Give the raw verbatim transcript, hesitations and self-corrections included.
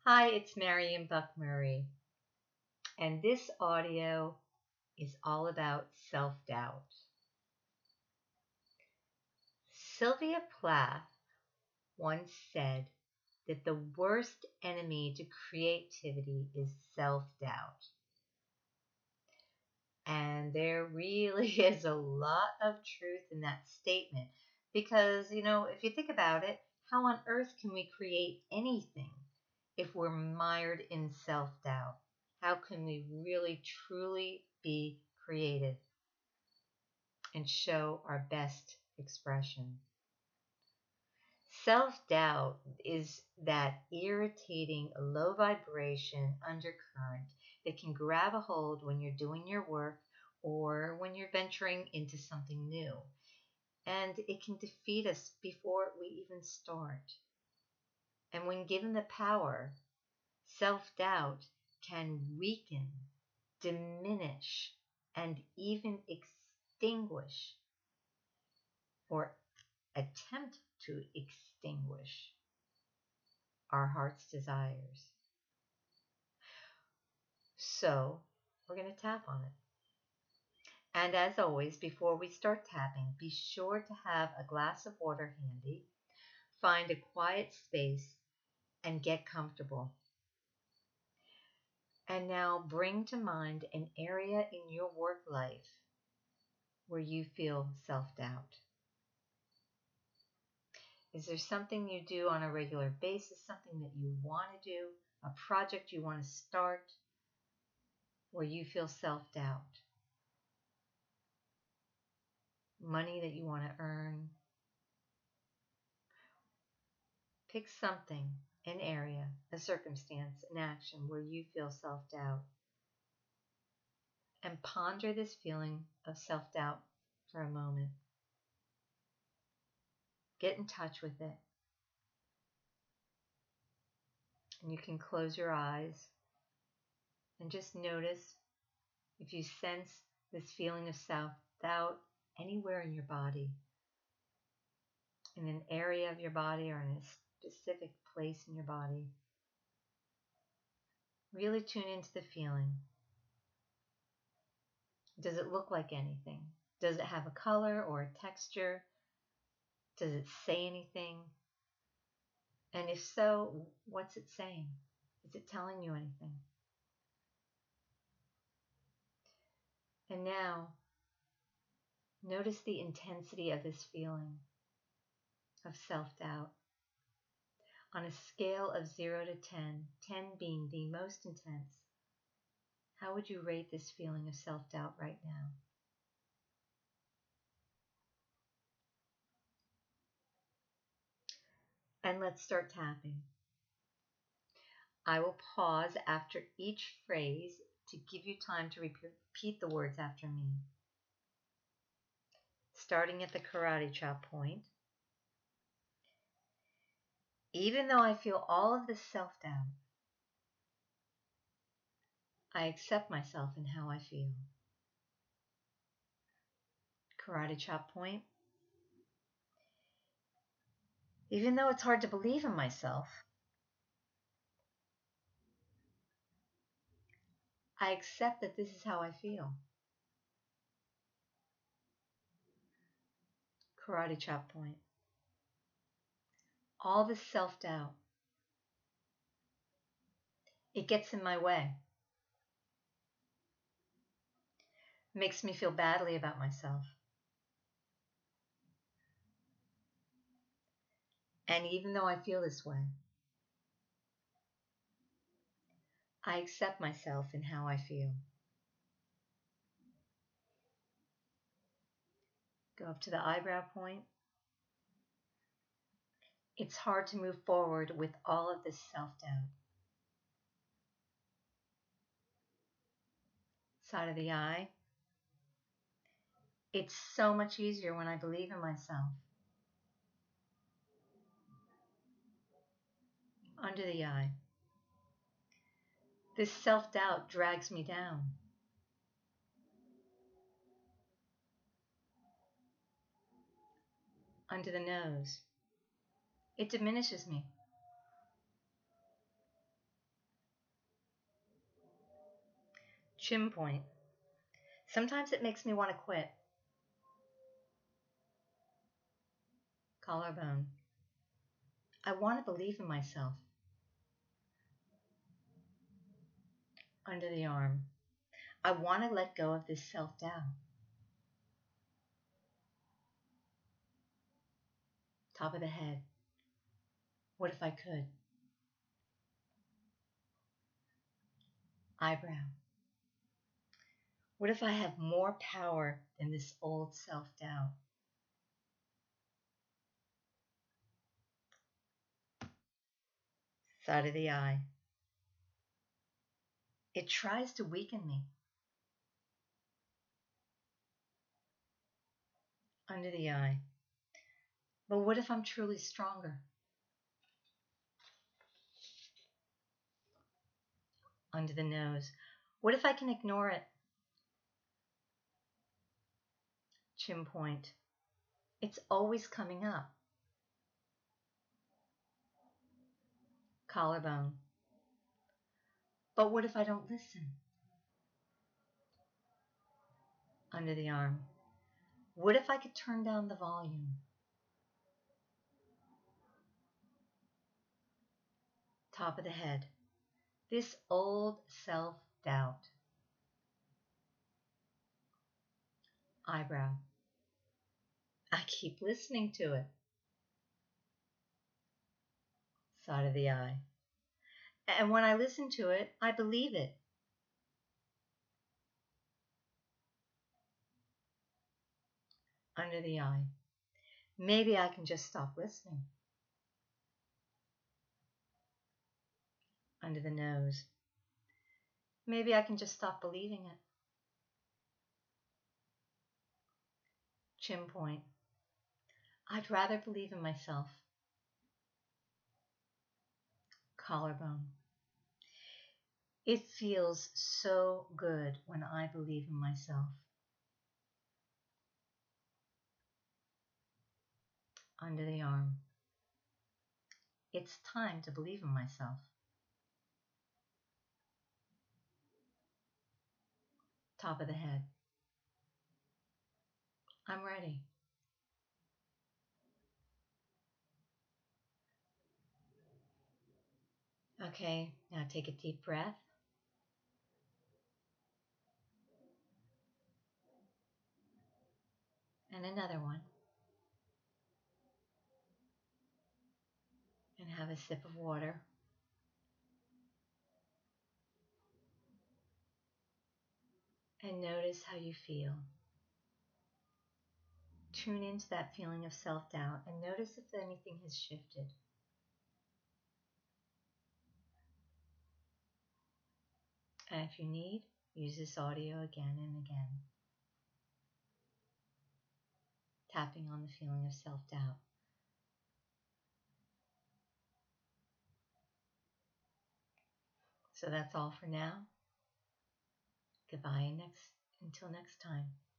Hi, it's Marion Buck-Murray, and this audio is all about self-doubt. Sylvia Plath once said that the worst enemy to creativity is self-doubt. And there really is a lot of truth in that statement because, you know, if you think about it, how on earth can we create anything if we're mired in self-doubt? How can we really truly be creative and show our best expression? Self-doubt is that irritating low vibration undercurrent that can grab a hold when you're doing your work or when you're venturing into something new. And it can defeat us before we even start. And when given the power, self-doubt can weaken, diminish, and even extinguish or attempt to extinguish our heart's desires. So we're going to tap on it. And as always, before we start tapping, be sure to have a glass of water handy, find a quiet space, and get comfortable. And now bring to mind an area in your work life where you feel self-doubt. Is there something you do on a regular basis, something that you want to do, a project you want to start, where you feel self-doubt? Money that you want to earn? Pick something, an area, a circumstance, an action where you feel self-doubt. And ponder this feeling of self-doubt for a moment. Get in touch with it. And you can close your eyes and just notice if you sense this feeling of self-doubt anywhere in your body, in an area of your body or in a specific place in your body. Really tune into the feeling. Does it look like anything? Does it have a color or a texture? Does it say anything? And if so, what's it saying? Is it telling you anything? And now, notice the intensity of this feeling of self-doubt. On a scale of zero to ten, ten being the most intense, how would you rate this feeling of self-doubt right now? And let's start tapping. I will pause after each phrase to give you time to repeat the words after me. Starting at the karate chop point. Even though I feel all of this self-doubt, I accept myself and how I feel. Karate chop point. Even though it's hard to believe in myself, I accept that this is how I feel. Karate chop point. All this self-doubt, it gets in my way. Makes me feel badly about myself. And even though I feel this way, I accept myself and how I feel. Go up to the eyebrow point. It's hard to move forward with all of this self-doubt. Side of the eye. It's so much easier when I believe in myself. Under the eye. This self-doubt drags me down. Under the nose. It diminishes me. Chin point. Sometimes it makes me want to quit. Collarbone. I want to believe in myself. Under the arm. I want to let go of this self-doubt. Top of the head. What if I could? Eyebrow. What if I have more power than this old self-doubt? Side of the eye. It tries to weaken me. Under the eye. But what if I'm truly stronger? Under the nose. What if I can ignore it? Chin point. It's always coming up. Collarbone. But what if I don't listen? Under the arm. What if I could turn down the volume? Top of the head. This old self-doubt. Eyebrow. I keep listening to it. Side of the eye. And when I listen to it, I believe it. Under the eye. Maybe I can just stop listening. Under the nose. Maybe I can just stop believing it. Chin point. I'd rather believe in myself. Collarbone. It feels so good when I believe in myself. Under the arm. It's time to believe in myself. Top of the head. I'm ready. Okay, now take a deep breath. And another one. And have a sip of water. And notice how you feel. Tune into that feeling of self-doubt and notice if anything has shifted. And if you need, use this audio again and again. Tapping on the feeling of self-doubt. So that's all for now. Goodbye next, until next time.